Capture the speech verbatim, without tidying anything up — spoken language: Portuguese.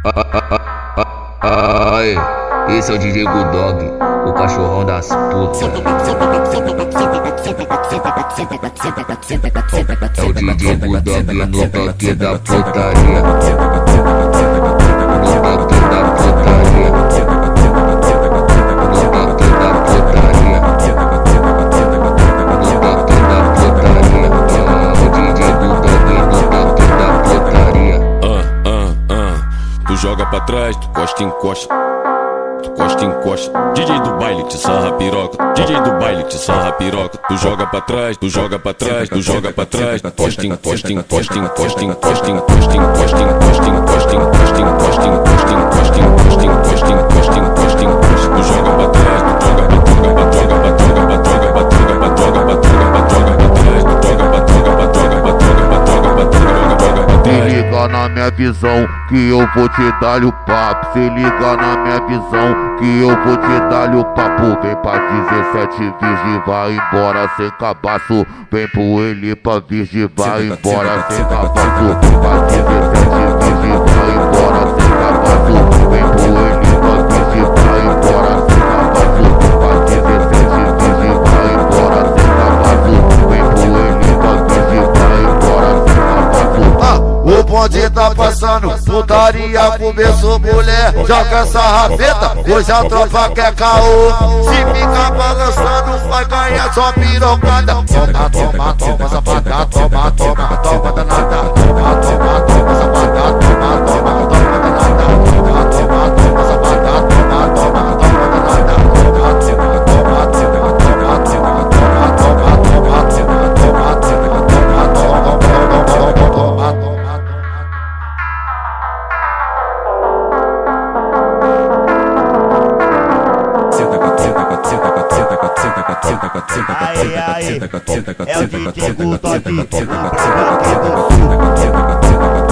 Ai, esse é o D J Bulldog, o cachorrão das putas. É o D J Bulldog no toque da putaria. No toque da putaria. No toque da putaria. No toque da putaria. O D J Bulldog no toque da putaria. Ah, ah, ah. Tu joga pra trás, tu costa e encosta. Tu costa e encosta. D J do baile te sarra piroca. D J do baile te sarra piroca. Tu joga pra trás, tu joga pra trás, tu joga pra trás. Costa e encosta, encosta, encosta, encosta, encosta, encosta, encosta, encosta, encosta, encosta, encosta, encosta, encosta, encosta, encosta, encosta, encosta. Tu joga pra trás, tu joga pra joga pra joga pra joga pra joga pra joga pra joga pra joga pra joga pra trás. Tu joga pra joga pra joga pra joga pra joga pra joga pra Se liga na minha visão que eu vou te dar-lhe o papo. Se liga na minha visão que eu vou te dar-lhe o papo. Vem pra dezessete virgem, vai embora sem cabaço. Vem pro Elipa virgem, vai embora sem cabaço. Pra dezessete virgem, vai embora sem cabaço. Vem pro Elipa virgem, vai embora sem cabaço. Pra dezessete virgem, vai embora sem cabaço. Vem pro Elipa virgem, vai embora sem cabaço. Ah, o bonde tá passando, putaria começou, mulher. Joga essa rabeta, hoje a tropa quer caô. Se ficar balançando, vai ganhar só pirocada. Toma, toma, toma, safada, toma, toma, toma, danada. Toma, toma, toma, safada, toma, toma, toma, danada. Toma, toma, toma, safada, toma, toma, toma, danada. Toma, toma, toma, toma, toma, toma, toma, toma, toma, toma, toma, toma. Aí, aí, é o D J Bulldog, o provoque do sul.